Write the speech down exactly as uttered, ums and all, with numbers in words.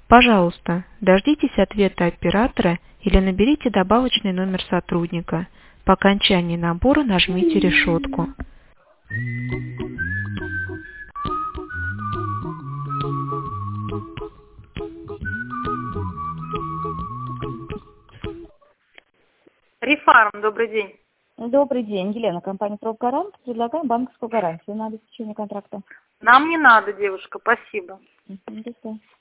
Пожалуйста, дождитесь ответа оператора или наберите добавочный номер сотрудника. По окончании набора нажмите решетку. Рефарм, добрый день. Добрый день, Елена, компания «Пробгарант». Предлагаем банковскую гарантию на обеспечение контракта. Нам не надо, девушка, спасибо. До свидания.